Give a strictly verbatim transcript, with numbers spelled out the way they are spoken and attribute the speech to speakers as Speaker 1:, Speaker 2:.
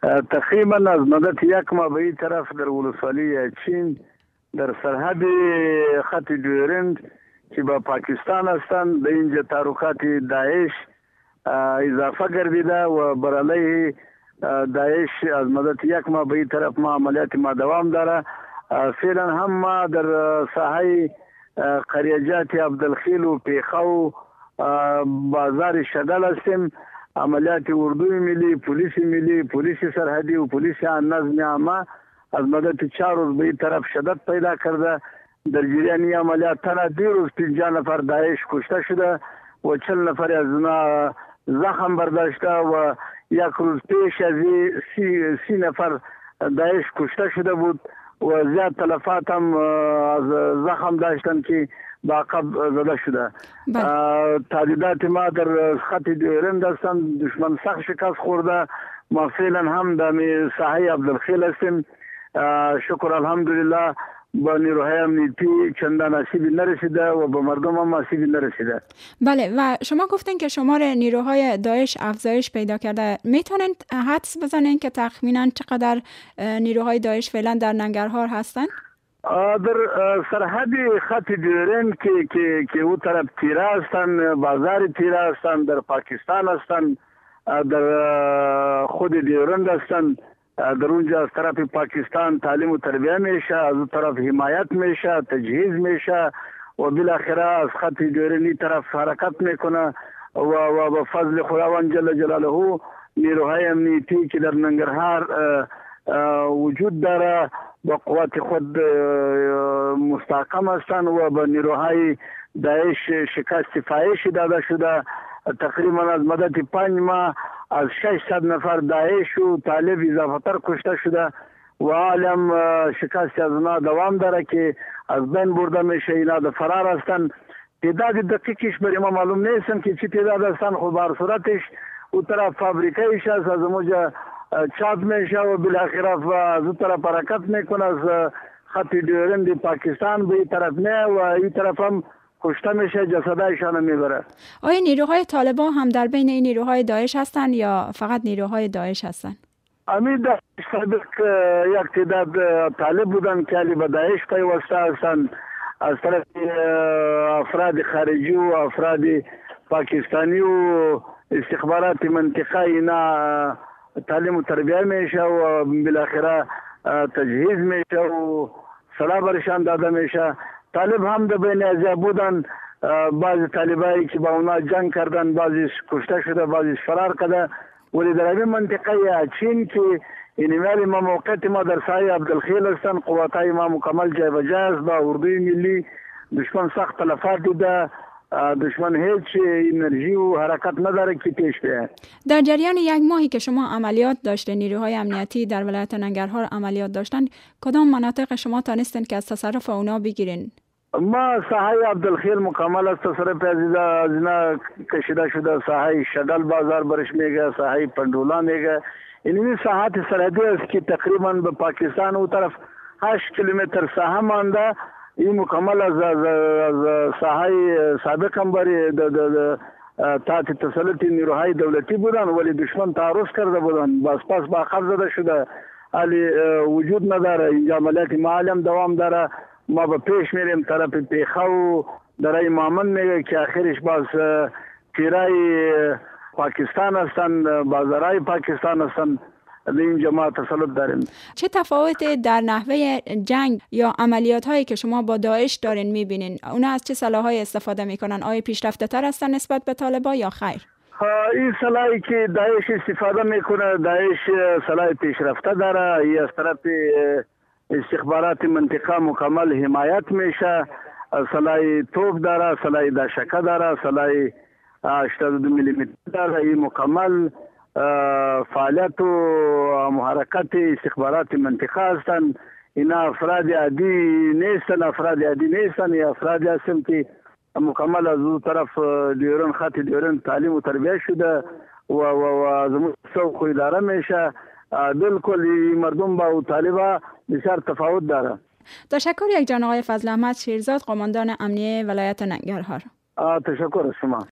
Speaker 1: تقریبا از مدت یک ماه به این طرف در ولسوالی چین در سرحد خط دیورند که با پاکستان هستند در اینجا تحرکات داعش اضافه گردیده و بر علیه داعش از مدت یک ماه به این طرف ما عملیات ما دوام داره. فعلا هم ما در ساحه قریجات عبدالخیل و پیخو بازار شغل هستیم. عملیات اردوی ملی، پلیس ملی، پلیس سرحدی و پلیس نظم عامه از مدت چهار روز به این طرف شدت پیدا کرده. در جریان عملیات تنها دیروز پنجاه نفر داعش کشته شده و چهل نفر از اونا زخم برداشته و یک روز پیش از سی, سی نفر داعش کشته شده بود و زیاد تلفات هم از زخم داشتن که با عقب زده شده. تهدیدات ما در خط دیورند هستند. دشمن سخت شکست خورده. ما فعلا هم در ساحه عبدالخیل هستیم. شکر الحمدلله با نیروهای امنیتی چندان آسیبی نرسیده و با مردم هم آسیبی نرسیده.
Speaker 2: بله و شما گفتین که شمار نیروهای داعش افزایش پیدا کرده. میتونین حدس بزنین که تخمینا چقدر نیروهای داعش فعلا در ننگرهار هستند؟
Speaker 1: در سرحد خط دیورند که که که او طرف تیره هستند، بازار تیره هستند، در پاکستان هستند، در خود دیورند هستند. در اونجا از طرف پاکستان تعلیم و تربیه میشه، از اون طرف حمایت میشه، تجهیز میشه و بالاخره از خط دیورندی طرف حرکت میکنه و و با فضل خداوند جل جلاله نیروهای امنیتی که در ننگرهار وجود داره با قوات خود مستحکم هستند و با نیروهای داعش شکست فاحش داده شده. تقریبا از مدت پنج ماه از ششصد نفر داعش و طالب اضافه تر کشته شده و عالم شکست از اونا دوام داره که از بین برده میشه. اینا در فرار هستند. تعداد دقیقش برای ما معلوم نیستن که چی تعداد هستند. خود بر صورتش او طرف فابریکایش هست، از اونجا چاپ میشه و بالاخره از اون طرف حرکت میکنه از خط دیورند پاکستان به این طرف نه و این طرف هم کشته میشه، جسدایشان میبره.
Speaker 2: آیا نیروهای طالبان هم در بین این نیروهای داعش هستن یا فقط نیروهای داعش هستن؟
Speaker 1: امی داعش سابق یک تعداد طالب بودن که علی به داعش پیوسته هستند. از طرف افراد خارجی و افراد پاکستانی و استخبارات منطقه اینا تعلیم و تربیه میشه و بالاخره تجهیز میشه و سلاح برشان داده میشه. طالب هم در بین ازیا بودن. بعض طالبایی که با اونا جنگ کردن بعضیش کشته شده، بعضیش فرار کرده. ولی در این منطقه چین که اینمیال ما موقعیت ما در ساحه عبدالخیل هستن، قواتای ما مکمل جای و جای است. با اردوی ملی دشمن سخت تلفات دیده. دشمن هیچ انرژی و حرکت نداره که پیش بیه.
Speaker 2: در جریان یک ماهی که شما عملیات داشته، نیروهای امنیتی در ولایت ننگرهار عملیات داشتن، کدام مناطق شما تانستین که از تصرف اونا بگیرین؟
Speaker 1: ما ساحه عبدالخیل مکمل از تصرف از اینا کشیده شده. ساحه شغل بازار برش میگه، ساحه پندولا میگه. اینمی ساحات سرحدی است که تقریبا به پاکستان او طرف هشت کیلومتر ساحه مانده. این مکمل از از ساحه سابق هم بری تحت تسلط نیروهای دولتی بودن ولی دشمن تعرض کرده بودن. باز پس با عقب زده شده. علی وجود نداره. اینجا عملیات معلم دوام داره. ما به پیش میریم طرف پیخو در مامن میگه که آخرش باز تیرای پاکستان هستن، بازارای پاکستان هستن. اینجا ما تسلط داریم.
Speaker 2: چه تفاوت در نحوه جنگ یا عملیات هایی که شما با داعش دارین میبینین؟ اونا از چه سلاح‌های استفاده میکنن؟ آیا پیشرفته تر هستن نسبت به طالبان یا خیر؟
Speaker 1: این سلاحی که داعش استفاده میکنه، داعش سلاح پیشرفته داره. ای از طرف استخبارات منطقه مکمل حمایت میشه. سلاح توپ داره، سلاح داشکه داره، سلاح هشتاد و دو میلی متر داره. این مکمل فعالیت و محرکات استخبارات منطقه هستند. اینا افراد عادی نیستن، افراد عادی نیستن. یا افراد هستن که مکمل از اون طرف دیورند خط دیورند تعلیم و تربیه شده و و و از سوق اداره میشه. بالکل مردم با طالبا بسیار تفاوت داره.
Speaker 2: تشکر یک جان آقای فضل احمد شیرزاد، قماندان امنیه ولایت ننگرهار.
Speaker 1: تشکر از شما.